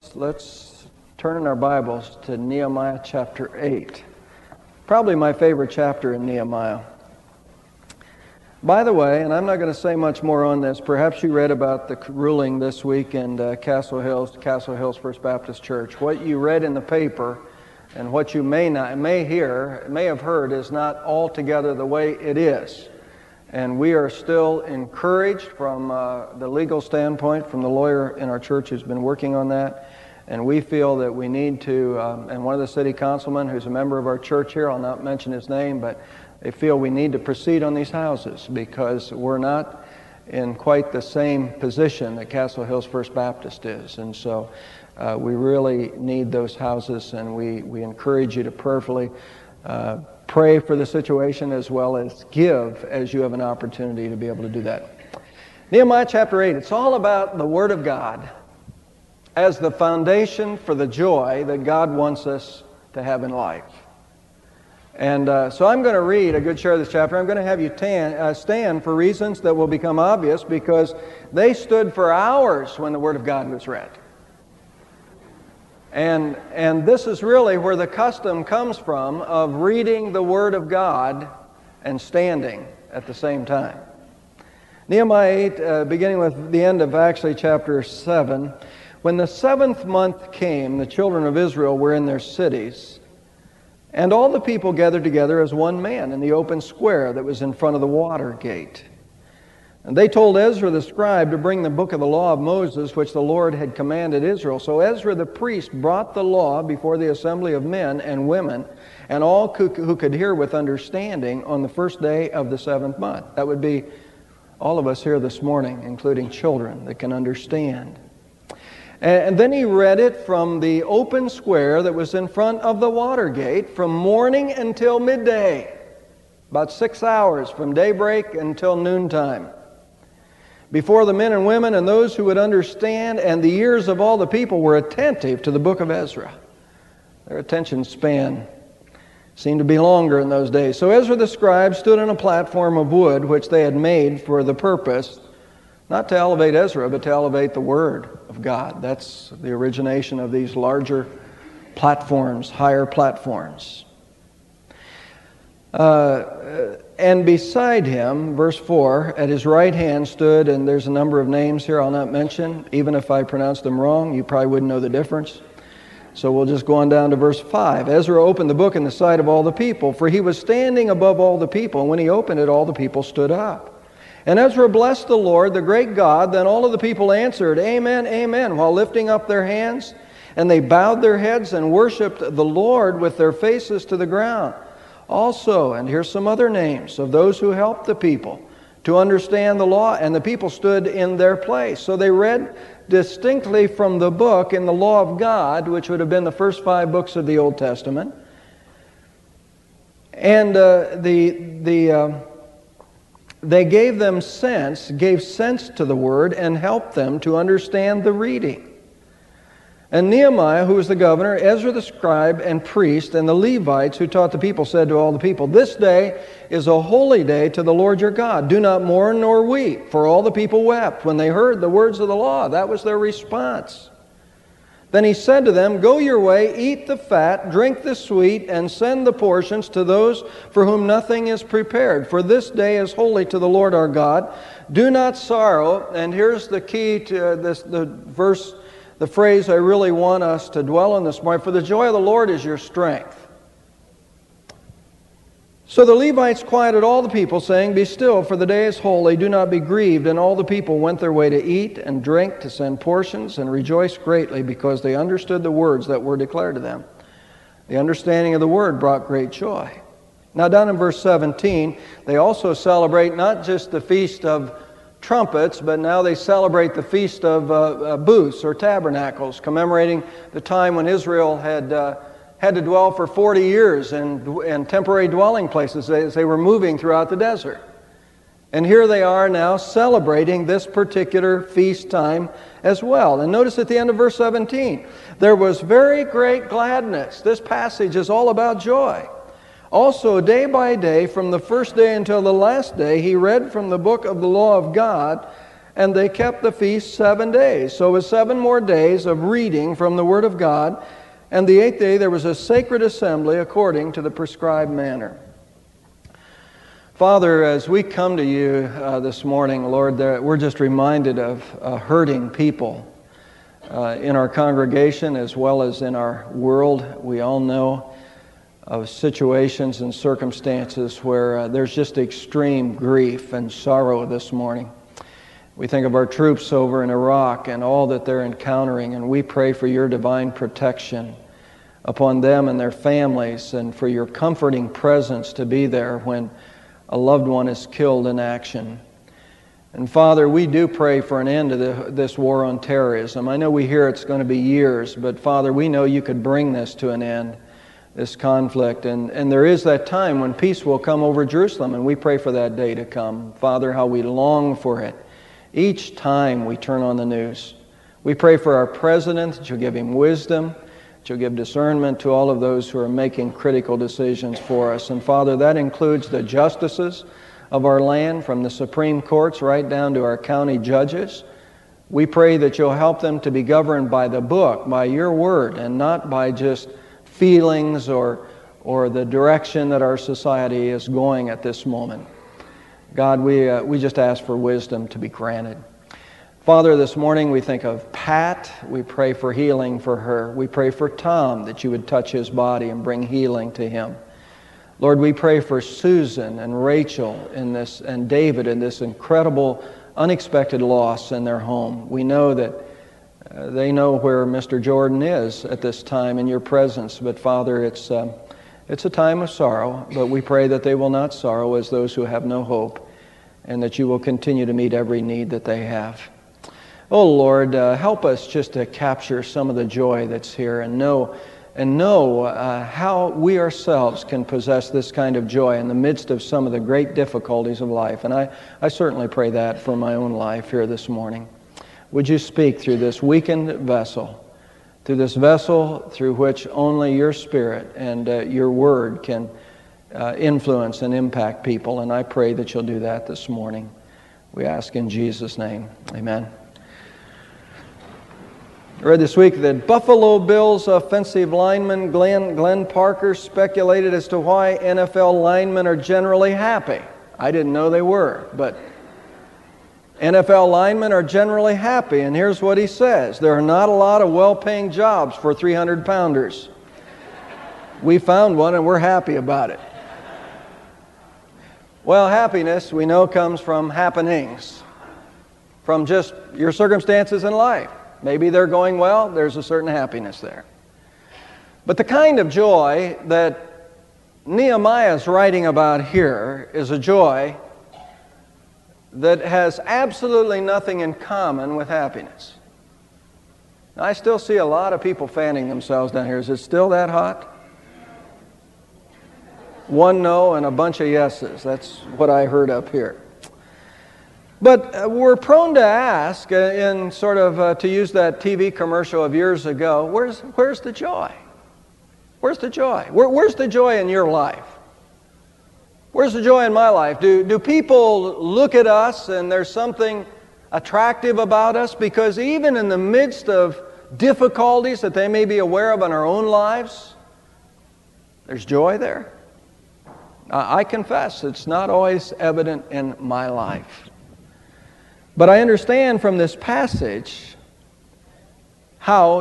Let's turn in our Bibles to Nehemiah chapter 8. Probably my favorite chapter in Nehemiah. By the way, and I'm not going to say much more on this, perhaps you read about the ruling this week in Castle Hills First Baptist Church. What you read in the paper and what you may have heard is not altogether the way it is. And we are still encouraged from the legal standpoint, from the lawyer in our church who's been working on that. And we feel that we need to, and one of the city councilmen who's a member of our church here, I'll not mention his name, but they feel we need to proceed on these houses because we're not in quite the same position that Castle Hills First Baptist is. And so we really need those houses, and we encourage you to prayerfully pray for the situation as well as give as you have an opportunity to be able to do that. Nehemiah chapter 8, it's all about the Word of God as the foundation for the joy that God wants us to have in life. And so I'm going to read a good share of this chapter. I'm going to have you stand for reasons that will become obvious because they stood for hours when the Word of God was read. And this is really where the custom comes from of reading the Word of God and standing at the same time. Nehemiah 8, beginning with the end of actually chapter 7. When the 7th month came, the children of Israel were in their cities, and all the people gathered together as one man in the open square that was in front of the water gate. And they told Ezra the scribe to bring the book of the law of Moses, which the Lord had commanded Israel. So Ezra the priest brought the law before the assembly of men and women, and all who could hear with understanding on the first day of the 7th month. That would be all of us here this morning, including children that can understand. And then he read it from the open square that was in front of the water gate from morning until midday, about 6 hours from daybreak until noontime, before the men and women and those who would understand, and the ears of all the people were attentive to the book of Ezra. Their attention span seemed to be longer in those days. So Ezra the scribe stood on a platform of wood which they had made for the purpose, not to elevate Ezra, but to elevate the Word of God. That's the origination of these larger platforms, higher platforms. And beside him, verse 4, at his right hand stood, and there's a number of names here I'll not mention. Even if I pronounce them wrong, you probably wouldn't know the difference. So we'll just go on down to verse 5. Ezra opened the book in the sight of all the people, for he was standing above all the people. And when he opened it, all the people stood up. And Ezra blessed the Lord, the great God. Then all of the people answered, Amen, Amen, while lifting up their hands. And they bowed their heads and worshipped the Lord with their faces to the ground. Also, and here's some other names of those who helped the people to understand the law, and the people stood in their place. So they read distinctly from the book in the law of God, which would have been the first 5 books of the Old Testament. And they gave sense to the word and helped them to understand the reading. And Nehemiah, who was the governor, Ezra the scribe and priest, and the Levites who taught the people, said to all the people, This day is a holy day to the Lord your God. Do not mourn nor weep. For all the people wept when they heard the words of the law. That was their response. Then he said to them, Go your way, eat the fat, drink the sweet, and send the portions to those for whom nothing is prepared. For this day is holy to the Lord our God. Do not sorrow. And here's the key to this, the verse, the phrase I really want us to dwell on this morning. For the joy of the Lord is your strength. So the Levites quieted all the people, saying, Be still, for the day is holy, do not be grieved. And all the people went their way to eat and drink, to send portions, and rejoiced greatly, because they understood the words that were declared to them. The understanding of the word brought great joy. Now down in verse 17, they also celebrate not just the Feast of Trumpets, but now they celebrate the Feast of Booths or Tabernacles, commemorating the time when Israel had to dwell for 40 years in temporary dwelling places as they were moving throughout the desert. And here they are now celebrating this particular feast time as well. And notice at the end of verse 17, there was very great gladness. This passage is all about joy. Also, day by day, from the first day until the last day, he read from the book of the law of God, and they kept the feast 7 days. So it was 7 more days of reading from the Word of God, and the 8th day there was a sacred assembly according to the prescribed manner. Father, as we come to you this morning, Lord, we're just reminded of hurting people in our congregation as well as in our world. We all know of situations and circumstances where there's just extreme grief and sorrow this morning. We think of our troops over in Iraq and all that they're encountering, and we pray for your divine protection upon them and their families, and for your comforting presence to be there when a loved one is killed in action. And Father, we do pray for an end to this war on terrorism. I know we hear it's going to be years, but Father, we know you could bring this to an end, this conflict. And there is that time when peace will come over Jerusalem, and we pray for that day to come. Father, how we long for it each time we turn on the news. We pray for our president, that you'll give him wisdom, that you'll give discernment to all of those who are making critical decisions for us. And Father, that includes the justices of our land, from the Supreme Courts right down to our county judges. We pray that you'll help them to be governed by the book, by your word, and not by just feelings or the direction that our society is going at this moment. God, we just ask for wisdom to be granted. Father, this morning we think of Pat. We pray for healing for her. We pray for Tom, that you would touch his body and bring healing to him. Lord, we pray for Susan and Rachel in this, and David in this incredible, unexpected loss in their home. We know that they know where Mr. Jordan is at this time in your presence. But Father, it's a time of sorrow, but we pray that they will not sorrow as those who have no hope, and that you will continue to meet every need that they have. Oh Lord, help us just to capture some of the joy that's here, and know how we ourselves can possess this kind of joy in the midst of some of the great difficulties of life. And I certainly pray that for my own life here this morning. Would you speak through this weakened vessel, through which only your Spirit and your Word can influence and impact people. And I pray that you'll do that this morning. We ask in Jesus' name. Amen. I read this week that Buffalo Bills offensive lineman Glenn Parker speculated as to why NFL linemen are generally happy. I didn't know they were, but NFL linemen are generally happy, and here's what he says: there are not a lot of well-paying jobs for 300-pounders. We found one, and we're happy about it. Well, happiness, we know, comes from happenings, from just your circumstances in life. Maybe they're going well, there's a certain happiness there. But the kind of joy that Nehemiah is writing about here is a joy that has absolutely nothing in common with happiness. Now, I still see a lot of people fanning themselves down here. Is it still that hot? One no and a bunch of yeses. That's what I heard up here. But we're prone to ask, in sort of, to use that TV commercial of years ago, where's the joy? Where's the joy? Where's the joy in your life? Where's the joy in my life? Do people look at us and there's something attractive about us? Because even in the midst of difficulties that they may be aware of in our own lives, there's joy there. I confess it's not always evident in my life. But I understand from this passage how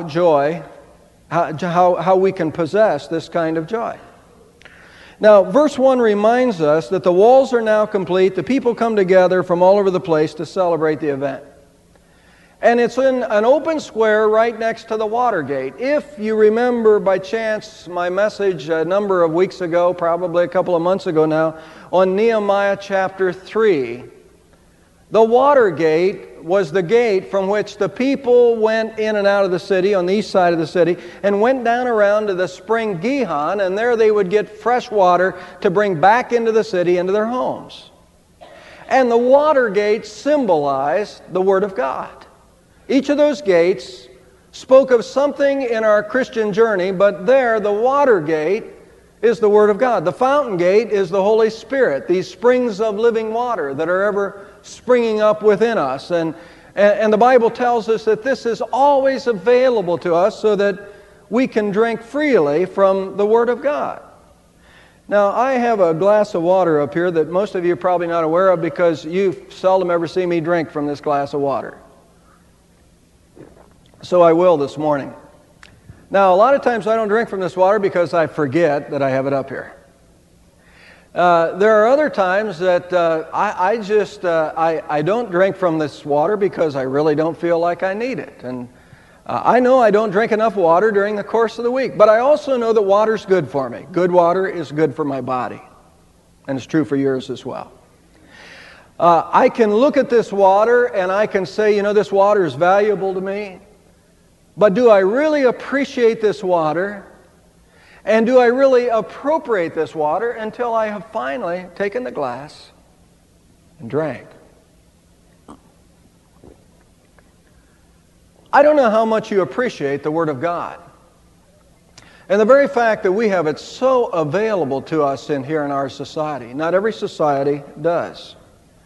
we can possess this kind of joy. Now, verse 1 reminds us that the walls are now complete. The people come together from all over the place to celebrate the event. And it's in an open square right next to the Watergate. If you remember by chance my message a number of weeks ago, probably a couple of months ago now, on Nehemiah chapter 3, the Watergate was the gate from which the people went in and out of the city, on the east side of the city, and went down around to the spring Gihon, and there they would get fresh water to bring back into the city, into their homes. And the Watergate symbolized the Word of God. Each of those gates spoke of something in our Christian journey, but there, the Watergate is the Word of God. The fountain gate is the Holy Spirit, these springs of living water that are ever springing up within us. And And the Bible tells us that this is always available to us so that we can drink freely from the Word of God. Now, I have a glass of water up here that most of you are probably not aware of because you seldom ever see me drink from this glass of water. So I will this morning. Now, a lot of times I don't drink from this water because I forget that I have it up here. There are other times that I don't drink from this water because I really don't feel like I need it. And I know I don't drink enough water during the course of the week, but I also know that water's good for me. Good water is good for my body, and it's true for yours as well. I can look at this water and I can say, you know, this water is valuable to me, but do I really appreciate this water? And do I really appropriate this water until I have finally taken the glass and drank? I don't know how much you appreciate the Word of God. And the very fact that we have it so available to us here in our society. Not every society does.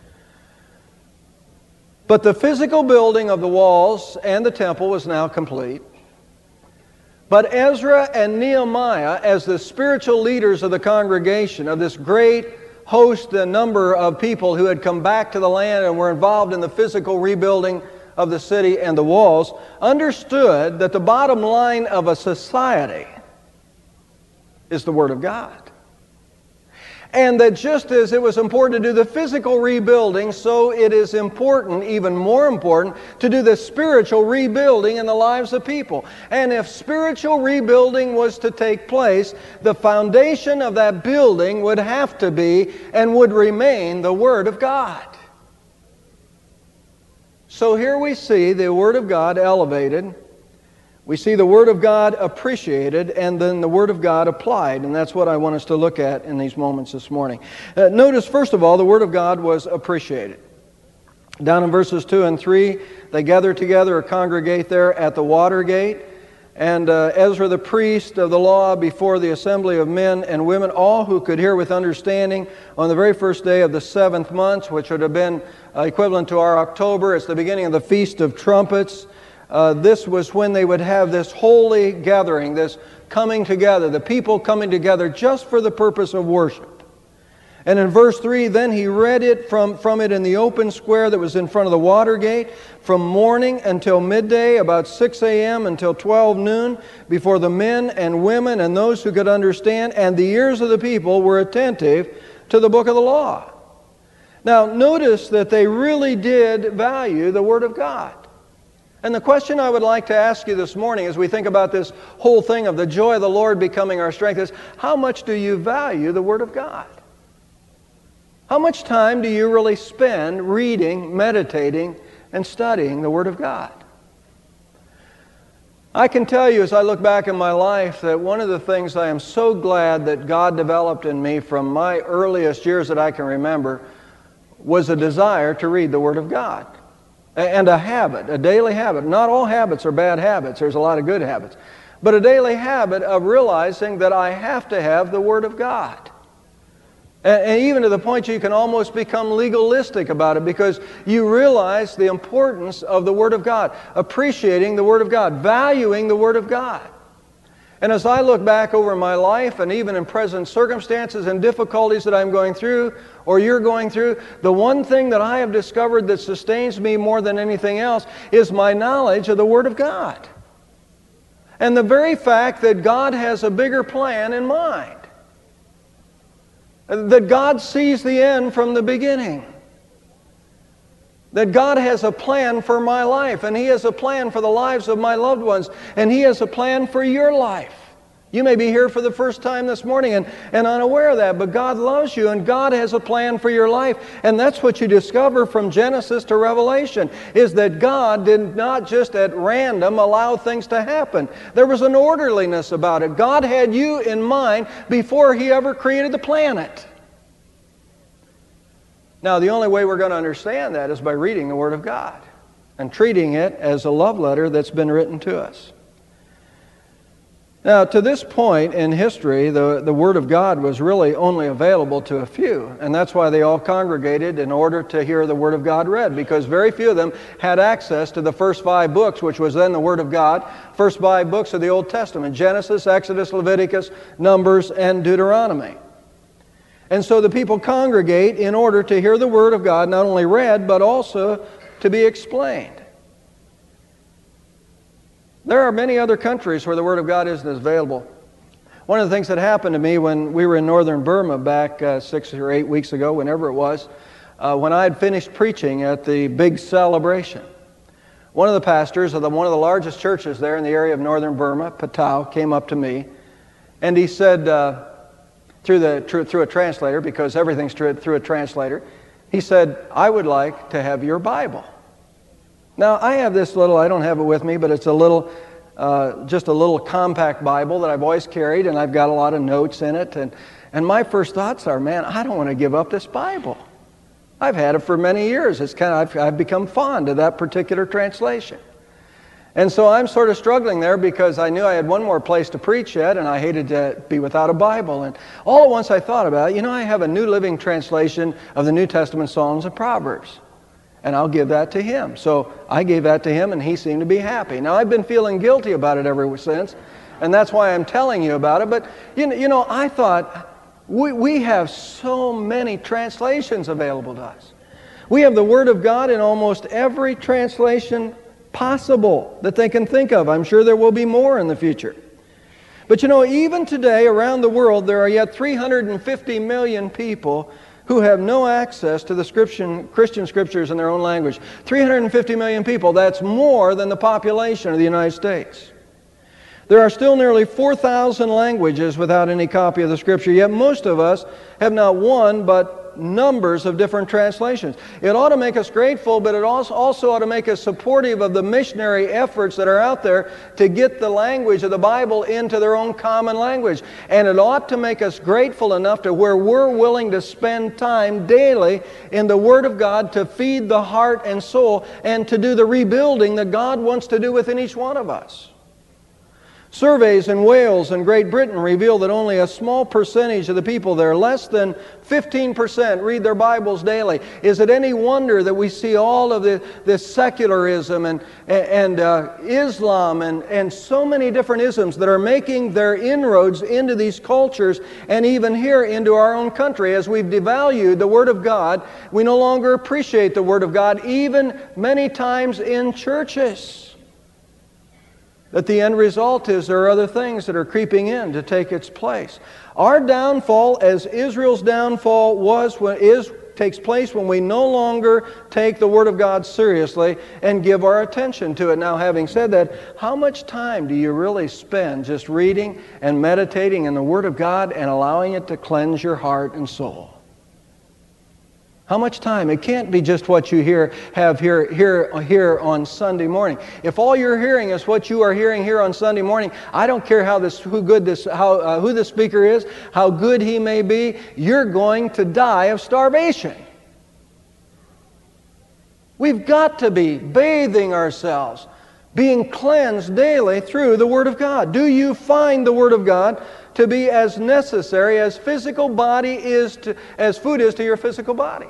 But the physical building of the walls and the temple was now complete. But Ezra and Nehemiah, as the spiritual leaders of the congregation, of this great host and number of people who had come back to the land and were involved in the physical rebuilding of the city and the walls, understood that the bottom line of a society is the Word of God. And that just as it was important to do the physical rebuilding, so it is important, even more important, to do the spiritual rebuilding in the lives of people. And if spiritual rebuilding was to take place, the foundation of that building would have to be and would remain the Word of God. So here we see the Word of God elevated. We see the Word of God appreciated, and then the Word of God applied, and that's what I want us to look at in these moments this morning. Notice, first of all, the Word of God was appreciated. Down in verses 2 and 3, they gather together or congregate there at the water gate, and Ezra the priest of the law before the assembly of men and women, all who could hear with understanding, on the very first day of the 7th month, which would have been equivalent to our October. It's the beginning of the Feast of Trumpets. This was when they would have this holy gathering, this coming together, the people coming together just for the purpose of worship. And in verse 3, then he read it from it in the open square that was in front of the water gate from morning until midday, about 6 a.m. until 12 noon, before the men and women and those who could understand, and the ears of the people were attentive to the book of the law. Now, notice that they really did value the Word of God. And the question I would like to ask you this morning as we think about this whole thing of the joy of the Lord becoming our strength is, how much do you value the Word of God? How much time do you really spend reading, meditating, and studying the Word of God? I can tell you as I look back in my life that one of the things I am so glad that God developed in me from my earliest years that I can remember was a desire to read the Word of God. And a habit, a daily habit. Not all habits are bad habits. There's a lot of good habits. But a daily habit of realizing that I have to have the Word of God. And even to the point you can almost become legalistic about it because you realize the importance of the Word of God, appreciating the Word of God, valuing the Word of God. And as I look back over my life and even in present circumstances and difficulties that I'm going through or you're going through, the one thing that I have discovered that sustains me more than anything else is my knowledge of the Word of God. And the very fact that God has a bigger plan in mind. That God sees the end from the beginning. That God has a plan for my life, and He has a plan for the lives of my loved ones, and He has a plan for your life. You may be here for the first time this morning and unaware of that, but God loves you, and God has a plan for your life. And that's what you discover from Genesis to Revelation, is that God did not just at random allow things to happen. There was an orderliness about it. God had you in mind before He ever created the planet. Now, the only way we're going to understand that is by reading the Word of God and treating it as a love letter that's been written to us. Now, to this point in history, the Word of God was really only available to a few, and that's why they all congregated in order to hear the Word of God read, because very few of them had access to the first 5 books, which was then the Word of God, first 5 books of the Old Testament, Genesis, Exodus, Leviticus, Numbers, and Deuteronomy. And so the people congregate in order to hear the Word of God not only read, but also to be explained. There are many other countries where the Word of God isn't available. One of the things that happened to me when we were in northern Burma back 6 or 8 weeks ago, whenever it was, when I had finished preaching at the big celebration, one of the pastors of one of the largest churches there in the area of northern Burma, Patau, came up to me, and he said, through a translator, because everything's through a translator, he said, "I would like to have your Bible." Now, I have this little, I don't have it with me, but it's a little, just a little compact Bible that I've always carried, and I've got a lot of notes in it. And my first thoughts are, man, I don't want to give up this Bible. I've had it for many years. It's I've become fond of that particular translation. And so I'm sort of struggling there because I knew I had one more place to preach at, and I hated to be without a Bible. And all at once I thought about it, I have a New Living Translation of the New Testament Psalms and Proverbs. And I'll give that to him. So I gave that to him, and he seemed to be happy. Now, I've been feeling guilty about it ever since, and that's why I'm telling you about it. But, I thought, we have so many translations available to us. We have the Word of God in almost every translation possible that they can think of. I'm sure there will be more in the future. But, even today, around the world, there are yet 350 million people who have no access to the Christian scriptures in their own language. 350 million people, that's more than the population of the United States. There are still nearly 4,000 languages without any copy of the Scripture, yet most of us have not one but numbers of different translations. It ought to make us grateful, but it also ought to make us supportive of the missionary efforts that are out there to get the language of the Bible into their own common language. And it ought to make us grateful enough to where we're willing to spend time daily in the Word of God to feed the heart and soul and to do the rebuilding that God wants to do within each one of us. Surveys in Wales and Great Britain reveal that only a small percentage of the people there, less than 15%, read their Bibles daily. Is it any wonder that we see all of this secularism and Islam and so many different isms that are making their inroads into these cultures and even here into our own country? As we've devalued the Word of God, we no longer appreciate the Word of God, even many times in churches. That the end result is there are other things that are creeping in to take its place. Our downfall, as Israel's downfall takes place when we no longer take the Word of God seriously and give our attention to it. Now, having said that, how much time do you really spend just reading and meditating in the Word of God and allowing it to cleanse your heart and soul? How much time? It can't be just what you have here on Sunday morning. If all you're hearing is what you are hearing here on Sunday morning, I don't care who the speaker is, how good he may be, you're going to die of starvation. We've got to be bathing ourselves, being cleansed daily through the Word of God. Do you find the Word of God to be as necessary as as food is to your physical body?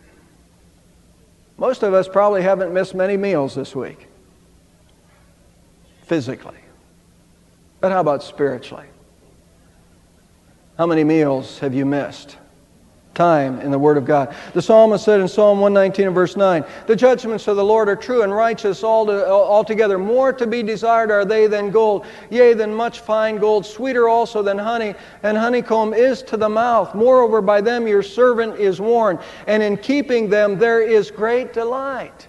Most of us probably haven't missed many meals this week, physically. But how about spiritually? How many meals have you missed? Time in the Word of God. The psalmist said in Psalm 119 and verse 9, "The judgments of the Lord are true and righteous altogether. More to be desired are they than gold, yea, than much fine gold, sweeter also than honey, and honeycomb is to the mouth. Moreover, by them your servant is warned, and in keeping them there is great delight."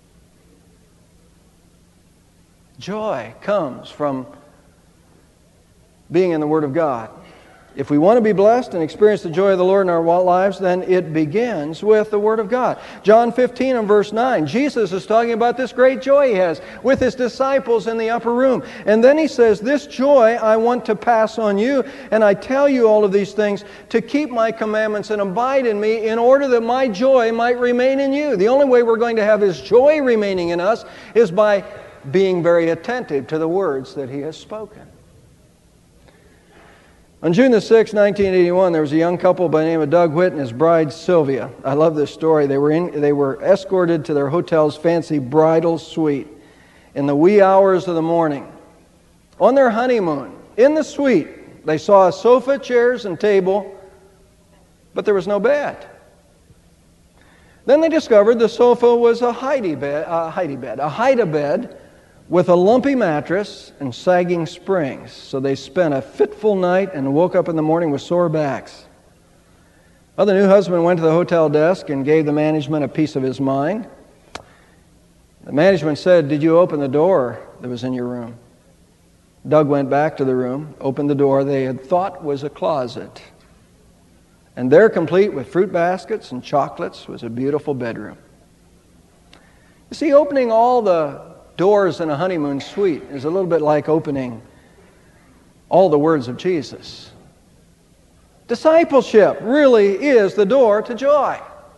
Joy comes from being in the Word of God. If we want to be blessed and experience the joy of the Lord in our lives, then it begins with the Word of God. John 15 and verse 9, Jesus is talking about this great joy He has with His disciples in the upper room. And then He says, "This joy I want to pass on you, and I tell you all of these things to keep my commandments and abide in me in order that my joy might remain in you." The only way we're going to have His joy remaining in us is by being very attentive to the words that He has spoken. On June the 6th, 1981, there was a young couple by the name of Doug Witt and his bride Sylvia. I love this story. They were escorted to their hotel's fancy bridal suite in the wee hours of the morning. On their honeymoon, in the suite, they saw a sofa, chairs, and table, but there was no bed. Then they discovered the sofa was a hide-a-bed with a lumpy mattress and sagging springs. So they spent a fitful night and woke up in the morning with sore backs. Well, the new husband went to the hotel desk and gave the management a piece of his mind. The management said, "Did you open the door that was in your room?" Doug went back to the room, opened the door they had thought was a closet. And there, complete with fruit baskets and chocolates, was a beautiful bedroom. You see, opening all the doors in a honeymoon suite is a little bit like opening all the words of Jesus. Discipleship really is the door to joy.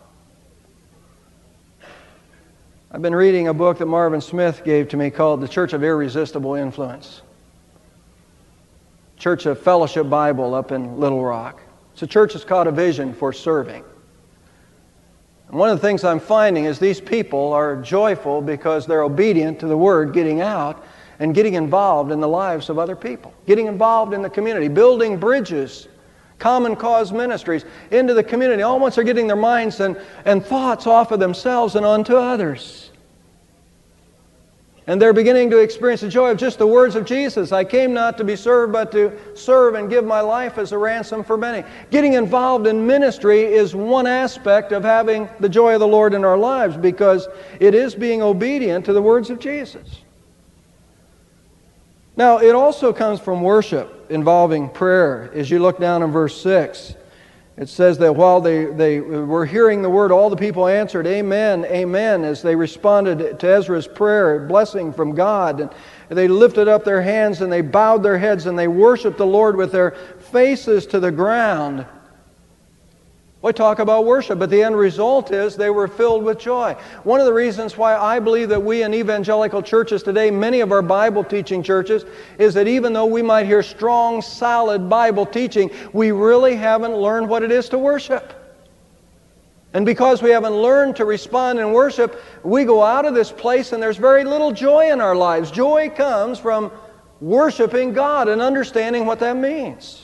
I've been reading a book that Marvin Smith gave to me called The Church of Irresistible Influence. Church of Fellowship Bible up in Little Rock. It's a church that's caught a vision for serving. And one of the things I'm finding is these people are joyful because they're obedient to the Word getting out and getting involved in the lives of other people, getting involved in the community, building bridges, common cause ministries into the community. All once they're getting their minds and thoughts off of themselves and onto others. And they're beginning to experience the joy of just the words of Jesus. I came not to be served, but to serve and give my life as a ransom for many. Getting involved in ministry is one aspect of having the joy of the Lord in our lives, because it is being obedient to the words of Jesus. Now, it also comes from worship involving prayer. As you look down in verse 6, it says that while they were hearing the word, all the people answered, "Amen, amen," as they responded to Ezra's prayer, blessing from God. And they lifted up their hands and they bowed their heads and they worshiped the Lord with their faces to the ground. We talk about worship, but the end result is they were filled with joy. One of the reasons why I believe that we in evangelical churches today, many of our Bible teaching churches, is that even though we might hear strong, solid Bible teaching, we really haven't learned what it is to worship. And because we haven't learned to respond in worship, we go out of this place and there's very little joy in our lives. Joy comes from worshiping God and understanding what that means.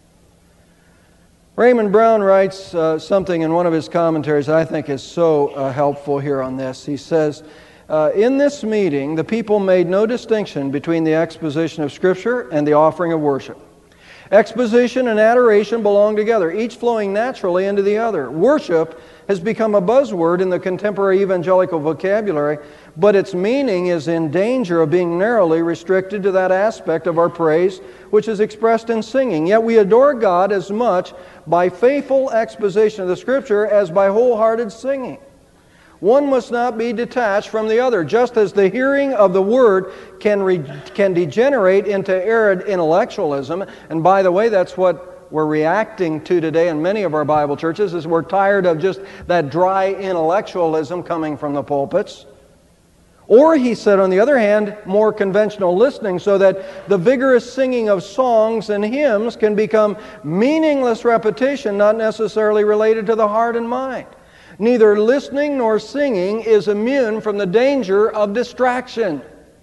Raymond Brown writes something in one of his commentaries that I think is so helpful here on this. He says, in this meeting, the people made no distinction between the exposition of Scripture and the offering of worship. Exposition and adoration belong together, each flowing naturally into the other. Worship has become a buzzword in the contemporary evangelical vocabulary, but its meaning is in danger of being narrowly restricted to that aspect of our praise which is expressed in singing. Yet we adore God as much by faithful exposition of the Scripture as by wholehearted singing. One must not be detached from the other, just as the hearing of the Word can degenerate into arid intellectualism. And by the way, that's what we're reacting to today in many of our Bible churches, is we're tired of just that dry intellectualism coming from the pulpits. Or, he said, on the other hand, more conventional listening, so that the vigorous singing of songs and hymns can become meaningless repetition, not necessarily related to the heart and mind. Neither listening nor singing is immune from the danger of distraction.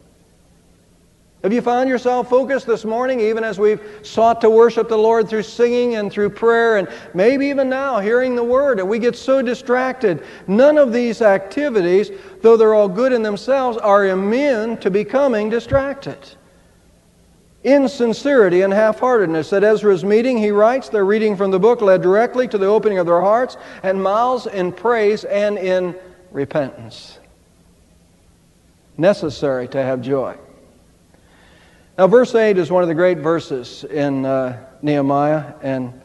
Have you found yourself focused this morning, even as we've sought to worship the Lord through singing and through prayer, and maybe even now hearing the Word, and we get so distracted? None of these activities, though they're all good in themselves, are immune to becoming distracted. Insincerity and half-heartedness. At Ezra's meeting, he writes, their reading from the book led directly to the opening of their hearts and mouths in praise and in repentance. Necessary to have joy. Now, verse 8 is one of the great verses in Nehemiah, and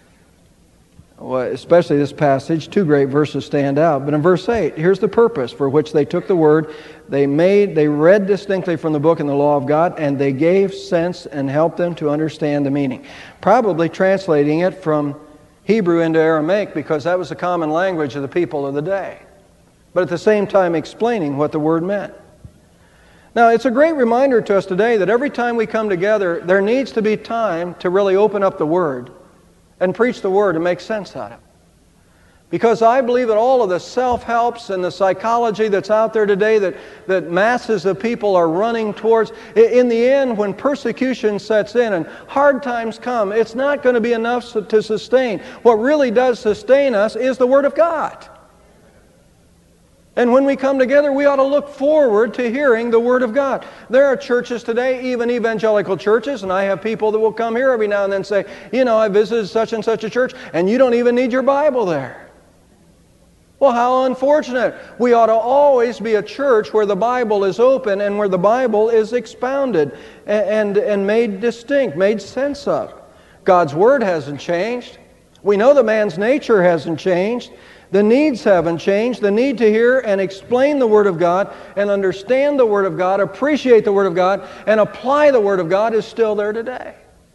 especially this passage, two great verses stand out. But in verse 8, here's the purpose for which they took the word. They read distinctly from the book and the law of God, and they gave sense and helped them to understand the meaning. Probably translating it from Hebrew into Aramaic, because that was the common language of the people of the day. But at the same time explaining what the word meant. Now, it's a great reminder to us today that every time we come together, there needs to be time to really open up the Word and preach the Word and make sense out of it. Because I believe that all of the self-helps and the psychology that's out there today that masses of people are running towards, in the end, when persecution sets in and hard times come, it's not going to be enough to sustain. What really does sustain us is the Word of God. And when we come together, we ought to look forward to hearing the Word of God. There are churches today, even evangelical churches, and I have people that will come here every now and then say, you know, I visited such and such a church, and you don't even need your Bible there. Well, how unfortunate. We ought to always be a church where the Bible is open and where the Bible is expounded and made distinct, made sense of. God's Word hasn't changed. We know the man's nature hasn't changed. The needs haven't changed. The need to hear and explain the Word of God and understand the Word of God, appreciate the Word of God, and apply the Word of God is still there today.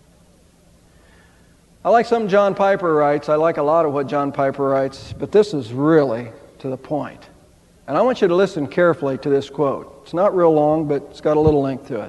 I like something John Piper writes. I like a lot of what John Piper writes, but this is really to the point. And I want you to listen carefully to this quote. It's not real long, but it's got a little length to it.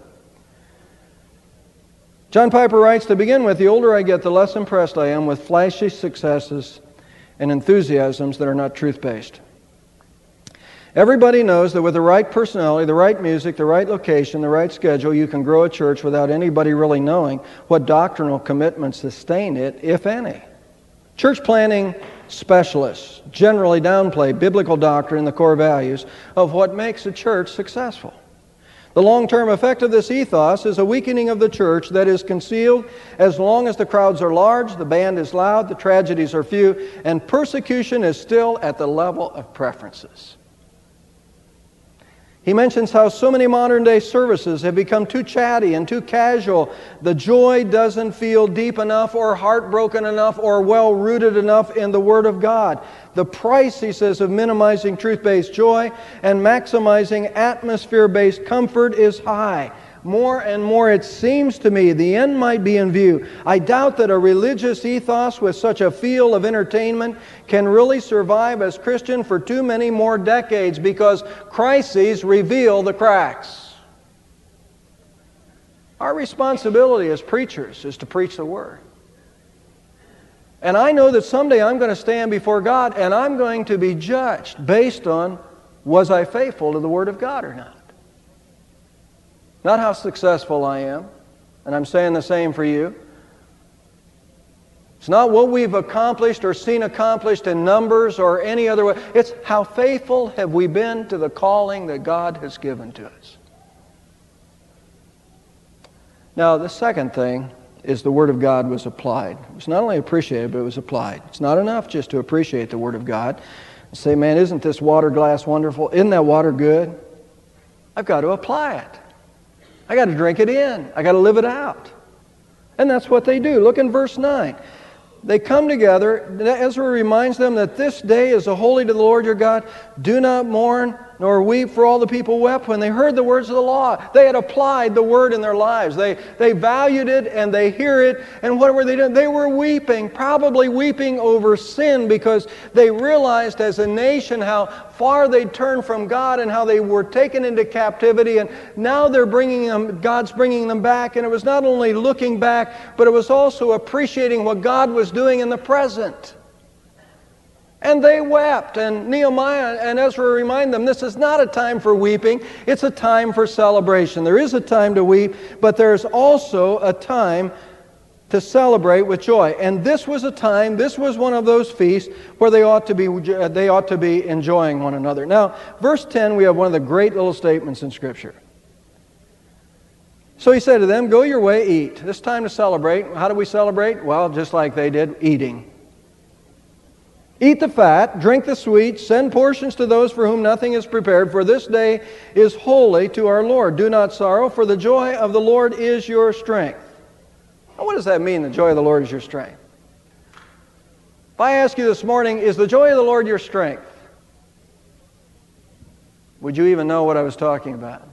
John Piper writes, to begin with, the older I get, the less impressed I am with flashy successes and enthusiasms that are not truth-based. Everybody knows that with the right personality, the right music, the right location, the right schedule, you can grow a church without anybody really knowing what doctrinal commitments sustain it, if any. Church planning specialists generally downplay biblical doctrine and the core values of what makes a church successful. The long-term effect of this ethos is a weakening of the church that is concealed as long as the crowds are large, the band is loud, the tragedies are few, and persecution is still at the level of preferences. He mentions how so many modern-day services have become too chatty and too casual. The joy doesn't feel deep enough or heartbroken enough or well-rooted enough in the Word of God. The price, he says, of minimizing truth-based joy and maximizing atmosphere-based comfort is high. More and more, it seems to me, the end might be in view. I doubt that a religious ethos with such a feel of entertainment can really survive as Christian for too many more decades because crises reveal the cracks. Our responsibility as preachers is to preach the Word. And I know that someday I'm going to stand before God and I'm going to be judged based on, was I faithful to the Word of God or not? Not how successful I am, and I'm saying the same for you. It's not what we've accomplished or seen accomplished in numbers or any other way. It's how faithful have we been to the calling that God has given to us. Now, the second thing is the Word of God was applied. It was not only appreciated, but it was applied. It's not enough just to appreciate the Word of God and say, man, isn't this water glass wonderful? Isn't that water good? I've got to apply it. I got to drink it in. I got to live it out. And that's what they do. Look in verse 9. They come together. Ezra reminds them that this day is a holy to the Lord your God. Do not mourn nor weep, for all the people wept when they heard the words of the law. They had applied the Word in their lives. They valued it and they hear it. And what were they doing? They were weeping, probably weeping over sin because they realized as a nation how far they'd turned from God and how they were taken into captivity. And now they're God's bringing them back. And it was not only looking back, but it was also appreciating what God was doing in the present. And they wept, and Nehemiah and Ezra remind them this is not a time for weeping, it's a time for celebration. There is a time to weep, but there's also a time to celebrate with joy. And this was a time, this was one of those feasts where they ought to be enjoying one another. Now, verse 10, we have one of the great little statements in Scripture. So he said to them, go your way, eat. This time to celebrate. How do we celebrate? Well, just like they did, eating. Eat the fat, drink the sweet, send portions to those for whom nothing is prepared, for this day is holy to our Lord. Do not sorrow, for the joy of the Lord is your strength. Now, what does that mean, the joy of the Lord is your strength? If I ask you this morning, is the joy of the Lord your strength? Would you even know what I was talking about?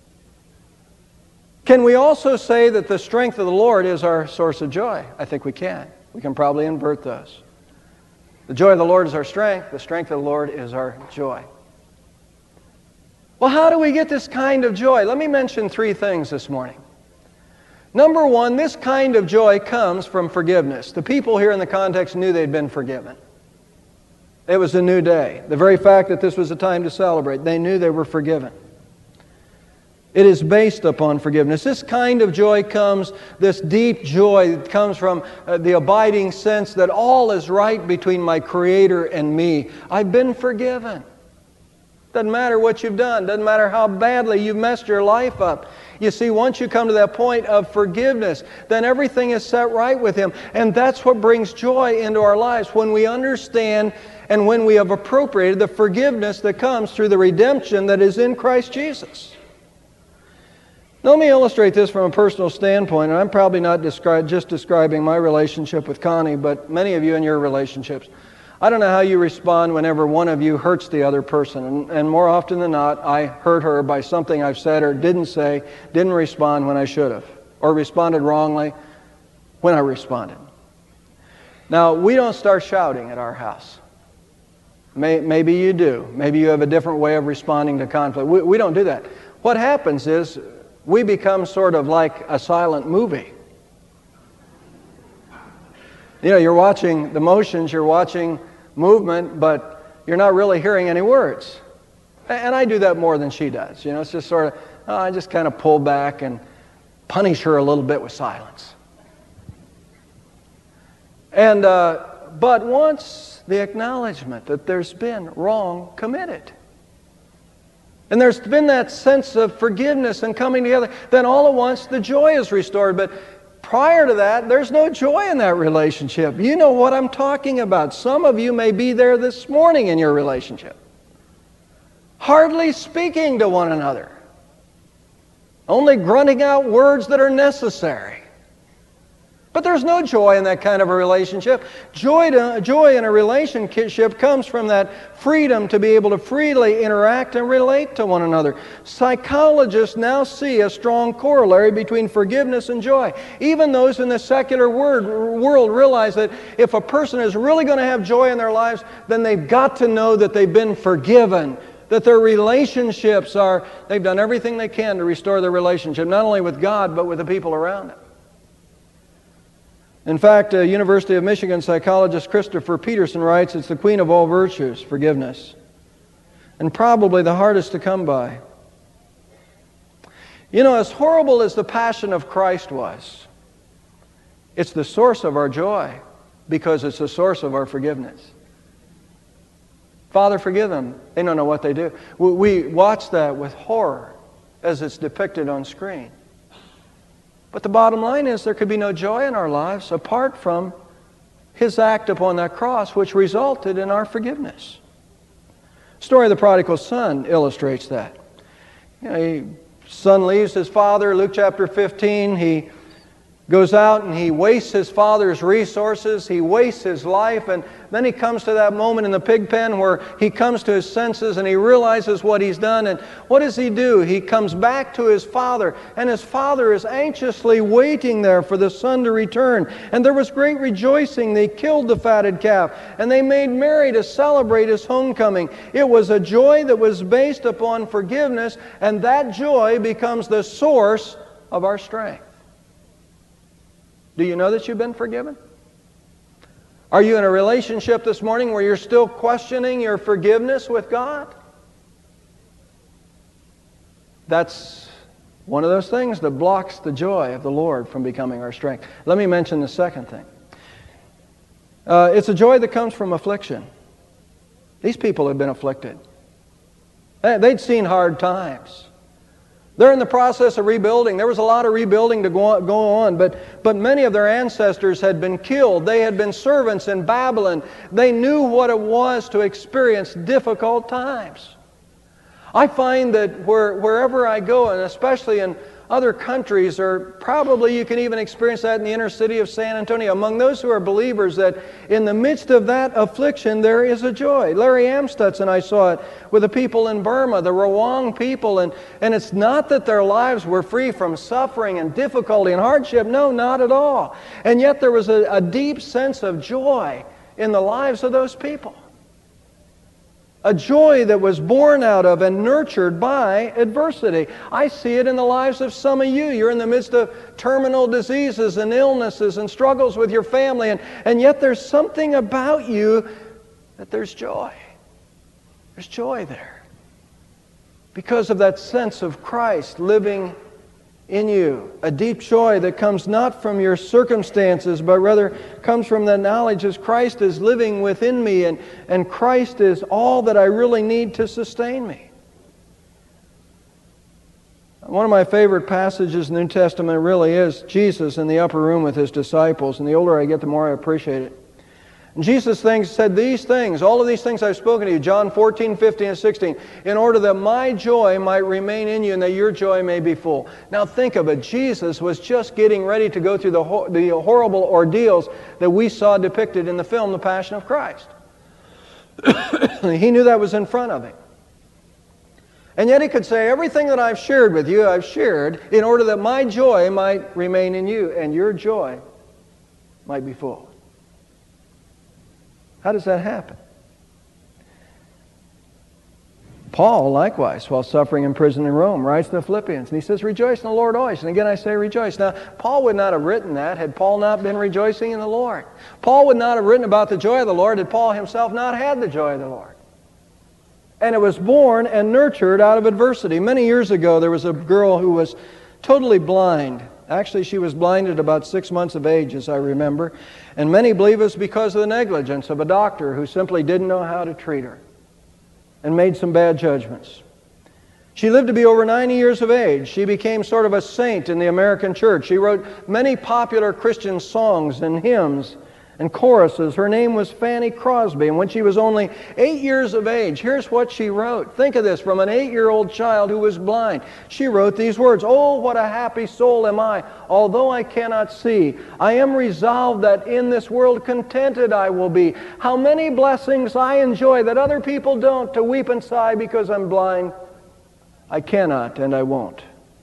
Can we also say that the strength of the Lord is our source of joy? I think we can. We can probably invert those. The joy of the Lord is our strength. The strength of the Lord is our joy. Well, how do we get this kind of joy? Let me mention 3 things this morning. Number 1, this kind of joy comes from forgiveness. The people here in the context knew they'd been forgiven. It was a new day. The very fact that this was a time to celebrate, they knew they were forgiven. It is based upon forgiveness. This kind of joy comes, this deep joy comes from the abiding sense that all is right between my Creator and me. I've been forgiven. Doesn't matter what you've done. Doesn't matter how badly you've messed your life up. You see, once you come to that point of forgiveness, then everything is set right with Him. And that's what brings joy into our lives, when we understand and when we have appropriated the forgiveness that comes through the redemption that is in Christ Jesus. Now, let me illustrate this from a personal standpoint, and I'm probably not just describing my relationship with Connie, but many of you in your relationships. I don't know how you respond whenever one of you hurts the other person, and more often than not, I hurt her by something I've said or didn't say, didn't respond when I should have, or responded wrongly when I responded. Now, we don't start shouting at our house. Maybe you do. Maybe you have a different way of responding to conflict. We don't do that. What happens is we become sort of like a silent movie. You know, you're watching the motions, you're watching movement, but you're not really hearing any words. And I do that more than she does. You know, it's just sort of, I just kind of pull back and punish her a little bit with silence. And, but once the acknowledgement that there's been wrong committed, and there's been that sense of forgiveness and coming together, then all at once the joy is restored. But prior to that, there's no joy in that relationship. You know what I'm talking about. Some of you may be there this morning in your relationship, hardly speaking to one another, only grunting out words that are necessary. But there's no joy in that kind of a relationship. Joy in a relationship comes from that freedom to be able to freely interact and relate to one another. Psychologists now see a strong corollary between forgiveness and joy. Even those in the secular world realize that if a person is really going to have joy in their lives, then they've got to know that they've been forgiven, that their relationships they've done everything they can to restore their relationship, not only with God, but with the people around them. In fact, University of Michigan psychologist Christopher Peterson writes, it's the queen of all virtues, forgiveness, and probably the hardest to come by. You know, as horrible as the passion of Christ was, it's the source of our joy because it's the source of our forgiveness. Father, forgive them. They don't know what they do. We watch that with horror as it's depicted on screen. But the bottom line is there could be no joy in our lives apart from His act upon that cross, which resulted in our forgiveness. The story of the prodigal son illustrates that. You know, son leaves his father, Luke chapter 15. He goes out and he wastes his father's resources. He wastes his life. And then he comes to that moment in the pig pen where he comes to his senses and he realizes what he's done. And what does he do? He comes back to his father. And his father is anxiously waiting there for the son to return. And there was great rejoicing. They killed the fatted calf. And they made merry to celebrate his homecoming. It was a joy that was based upon forgiveness. And that joy becomes the source of our strength. Do you know that you've been forgiven? Are you in a relationship this morning where you're still questioning your forgiveness with God? That's one of those things that blocks the joy of the Lord from becoming our strength. Let me mention the second thing. It's a joy that comes from affliction. These people have been afflicted. They'd seen hard times. They're in the process of rebuilding. There was a lot of rebuilding to go on, but many of their ancestors had been killed. They had been servants in Babylon. They knew what it was to experience difficult times. I find that wherever I go, and especially in other countries, or probably you can even experience that in the inner city of San Antonio, among those who are believers, that in the midst of that affliction there is a joy. Larry Amstutz and I saw it with the people in Burma, the Rawang people, and it's not that their lives were free from suffering and difficulty and hardship. No, not at all. And yet there was a deep sense of joy in the lives of those people. A joy that was born out of and nurtured by adversity. I see it in the lives of some of you. You're in the midst of terminal diseases and illnesses and struggles with your family, and yet there's something about you that there's joy. There's joy there. Because of that sense of Christ living in you. A deep joy that comes not from your circumstances, but rather comes from the knowledge that Christ is living within me, and Christ is all that I really need to sustain me. One of my favorite passages in the New Testament really is Jesus in the upper room with His disciples. And the older I get, the more I appreciate it. And Jesus said these things, all of these things I've spoken to you, John 14, 15, and 16, in order that my joy might remain in you and that your joy may be full. Now think of it. Jesus was just getting ready to go through the horrible ordeals that we saw depicted in the film, The Passion of Christ. He knew that was in front of Him. And yet He could say, everything that I've shared with you, I've shared in order that my joy might remain in you and your joy might be full. How does that happen? Paul, likewise, while suffering in prison in Rome, writes to the Philippians, and he says, rejoice in the Lord always. And again I say rejoice. Now, Paul would not have written that had Paul not been rejoicing in the Lord. Paul would not have written about the joy of the Lord had Paul himself not had the joy of the Lord. And it was born and nurtured out of adversity. Many years ago, there was a girl who was totally blind. Actually, she was blind at about 6 months of age, as I remember. And many believe it was because of the negligence of a doctor who simply didn't know how to treat her and made some bad judgments. She lived to be over 90 years of age. She became sort of a saint in the American church. She wrote many popular Christian songs and hymns and choruses. Her name was Fanny Crosby, and when she was only 8 years of age, here's what she wrote. Think of this, from an 8-year-old child who was blind. She wrote these words, oh, what a happy soul am I, although I cannot see. I am resolved that in this world contented I will be. How many blessings I enjoy that other people don't, to weep and sigh because I'm blind. I cannot and I won't.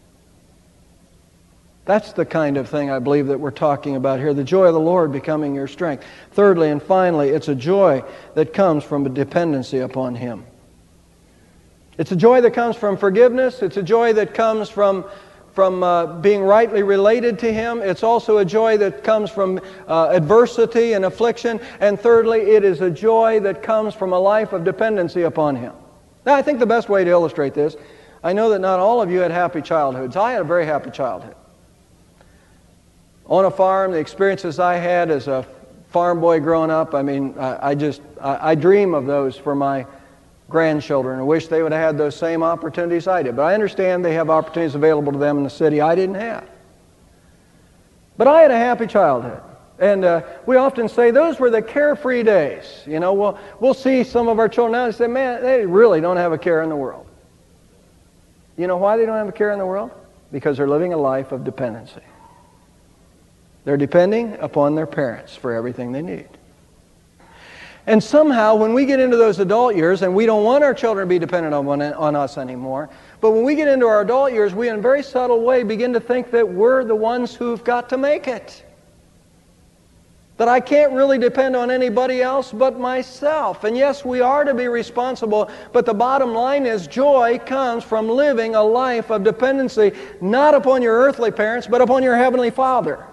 That's the kind of thing I believe that we're talking about here. The joy of the Lord becoming your strength. Thirdly and finally, it's a joy that comes from a dependency upon Him. It's a joy that comes from forgiveness. It's a joy that comes from being rightly related to Him. It's also a joy that comes from adversity and affliction. And thirdly, it is a joy that comes from a life of dependency upon Him. Now, I think the best way to illustrate this, I know that not all of you had happy childhoods. I had a very happy childhood. On a farm, the experiences I had as a farm boy growing up, I mean, I dream of those for my grandchildren. I wish they would have had those same opportunities I did. But I understand they have opportunities available to them in the city I didn't have. But I had a happy childhood. And we often say those were the carefree days. You know, we'll see some of our children now and say, man, they really don't have a care in the world. You know why they don't have a care in the world? Because they're living a life of dependency. They're depending upon their parents for everything they need. And somehow, when we get into those adult years, and we don't want our children to be dependent on us anymore, but when we get into our adult years, we in a very subtle way begin to think that we're the ones who've got to make it. That I can't really depend on anybody else but myself. And yes, we are to be responsible, but the bottom line is joy comes from living a life of dependency, not upon your earthly parents, but upon your Heavenly Father.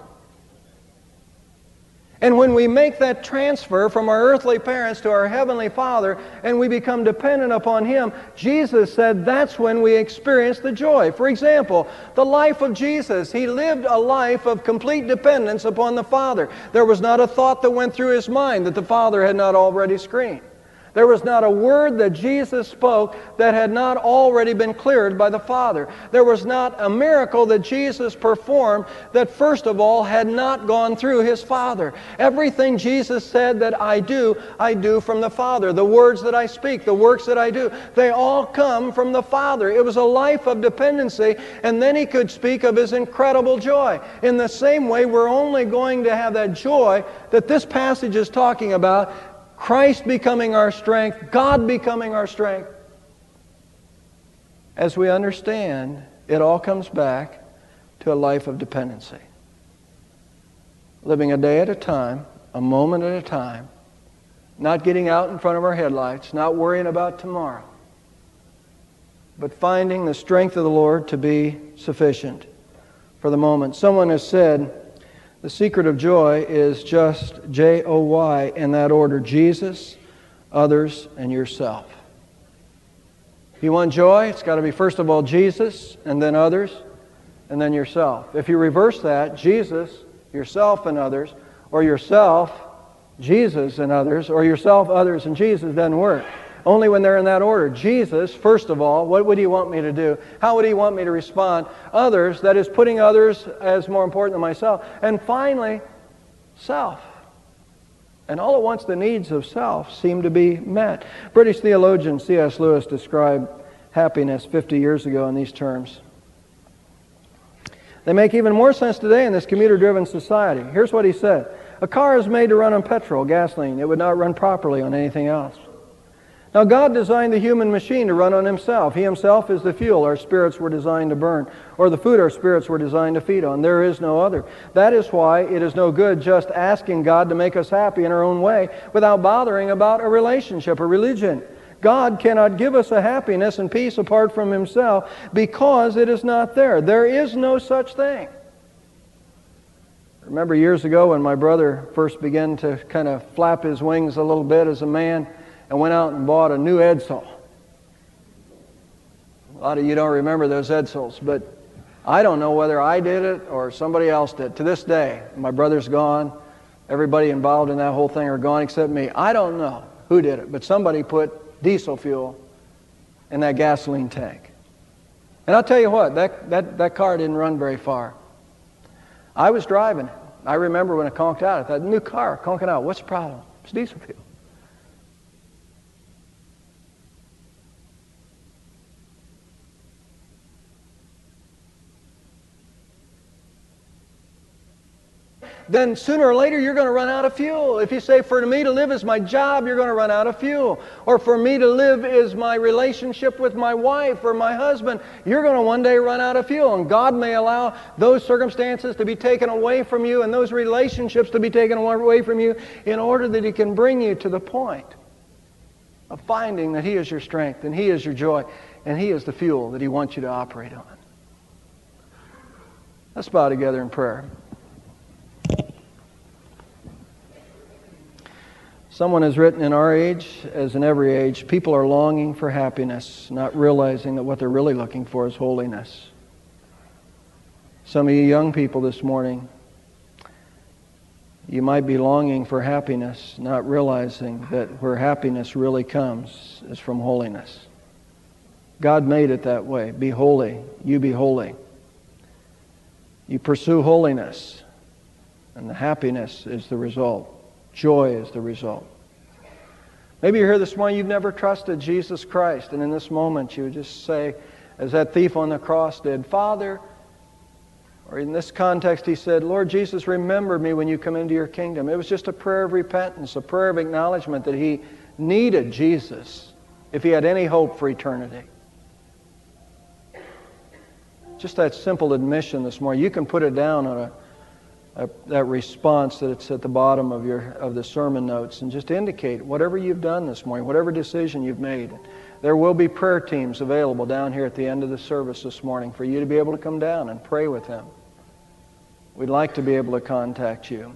And when we make that transfer from our earthly parents to our Heavenly Father and we become dependent upon Him, Jesus said that's when we experience the joy. For example, the life of Jesus. He lived a life of complete dependence upon the Father. There was not a thought that went through His mind that the Father had not already screened. There was not a word that Jesus spoke that had not already been cleared by the Father. There was not a miracle that Jesus performed that first of all had not gone through His Father. Everything Jesus said that I do from the Father. The words that I speak, the works that I do, they all come from the Father. It was a life of dependency, and then He could speak of His incredible joy. In the same way, we're only going to have that joy that this passage is talking about, Christ becoming our strength, God becoming our strength. As we understand, it all comes back to a life of dependency. Living a day at a time, a moment at a time, Not getting out in front of our headlights, not worrying about tomorrow, but finding the strength of the Lord to be sufficient for the moment. Someone has said, the secret of joy is just J-O-Y in that order: Jesus, others, and yourself. If you want joy, it's got to be first of all Jesus, and then others, and then yourself. If you reverse that, Jesus, yourself, and others, or yourself, Jesus, and others, or yourself, others, and Jesus, doesn't work. Only when they're in that order. Jesus, first of all, what would He want me to do? How would He want me to respond? Others, that is putting others as more important than myself. And finally, self. And all at once the needs of self seem to be met. British theologian C.S. Lewis described happiness 50 years ago in these terms. They make even more sense today in this commuter-driven society. Here's what he said. A car is made to run on petrol, gasoline. It would not run properly on anything else. Now, God designed the human machine to run on Himself. He Himself is the fuel our spirits were designed to burn, or the food our spirits were designed to feed on. There is no other. That is why it is no good just asking God to make us happy in our own way without bothering about a relationship, a religion. God cannot give us a happiness and peace apart from Himself because it is not there. There is no such thing. I remember years ago when my brother first began to kind of flap his wings a little bit as a man, and went out and bought a new Edsel. A lot of you don't remember those Edsels, but I don't know whether I did it or somebody else did. To this day, my brother's gone. Everybody involved in that whole thing are gone except me. I don't know who did it, but somebody put diesel fuel in that gasoline tank. And I'll tell you what, that car didn't run very far. I was driving it. I remember when it conked out. I thought, new car, conking out. What's the problem? It's diesel fuel. Then sooner or later you're going to run out of fuel. If you say, for me to live is my job, you're going to run out of fuel. Or for me to live is my relationship with my wife or my husband, you're going to one day run out of fuel. And God may allow those circumstances to be taken away from you and those relationships to be taken away from you in order that He can bring you to the point of finding that He is your strength and He is your joy and He is the fuel that He wants you to operate on. Let's bow together in prayer. Someone has written, in our age, as in every age, people are longing for happiness, not realizing that what they're really looking for is holiness. Some of you young people this morning, you might be longing for happiness, not realizing that where happiness really comes is from holiness. God made it that way. Be holy. You be holy. You pursue holiness, and the happiness is the result. Joy is the result. Maybe you're here this morning, you've never trusted Jesus Christ, and in this moment you would just say, as that thief on the cross did, Father, or in this context he said, Lord Jesus, remember me when you come into your kingdom. It was just a prayer of repentance, a prayer of acknowledgement that he needed Jesus if he had any hope for eternity. Just that simple admission this morning. You can put it down on that response that it's at the bottom of the sermon notes, and just indicate whatever you've done this morning, whatever decision you've made. There will be prayer teams available down here at the end of the service this morning for you to be able to come down and pray with them. We'd like to be able to contact you.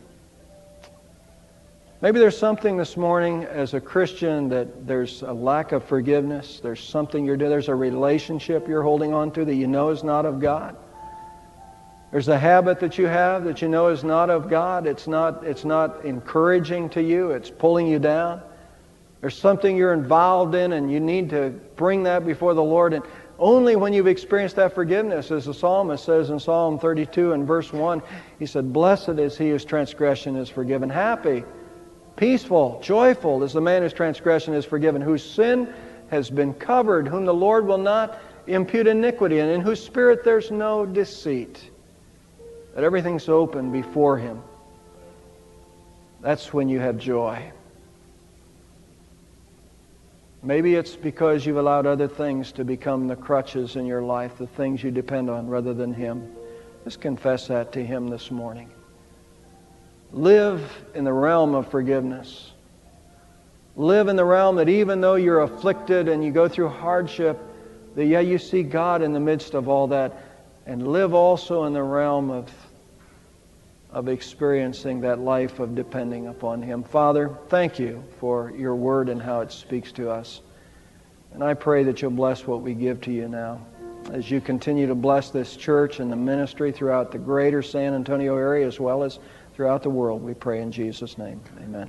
Maybe there's something this morning as a Christian that there's a lack of forgiveness. There's something you're doing. There's a relationship you're holding on to that you know is not of God. There's a habit that you have that you know is not of God. It's not encouraging to you. It's pulling you down. There's something you're involved in and you need to bring that before the Lord. And only when you've experienced that forgiveness, as the psalmist says in Psalm 32 and verse 1, he said, Blessed is he whose transgression is forgiven. Happy, peaceful, joyful is the man whose transgression is forgiven, whose sin has been covered, whom the Lord will not impute iniquity, and in whose spirit there's no deceit. That everything's open before Him. That's when you have joy. Maybe it's because you've allowed other things to become the crutches in your life, the things you depend on rather than Him. Just confess that to Him this morning. Live in the realm of forgiveness. live in the realm that even though you're afflicted and you go through hardship, that you see God in the midst of all that, and live also in the realm of experiencing that life of depending upon Him. Father, thank you for your word and how it speaks to us. And I pray that you'll bless what we give to you now. As you continue to bless this church and the ministry throughout the greater San Antonio area as well as throughout the world, we pray in Jesus' name. Amen.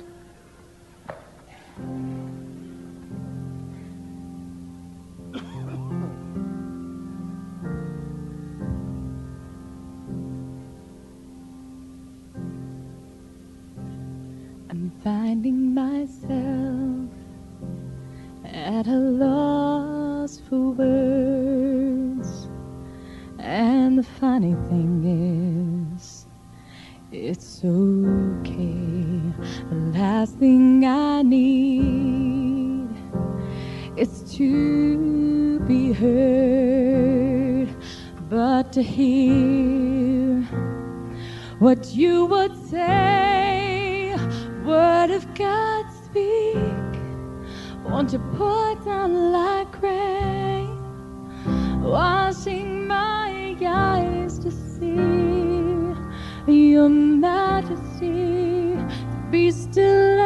I'm finding myself at a loss for words, and the funny thing is, it's okay. The last thing I need is to be heard, but to hear what you would say. Word of God, speak. Won't you pour down like rain, washing my eyes to see your majesty, to be still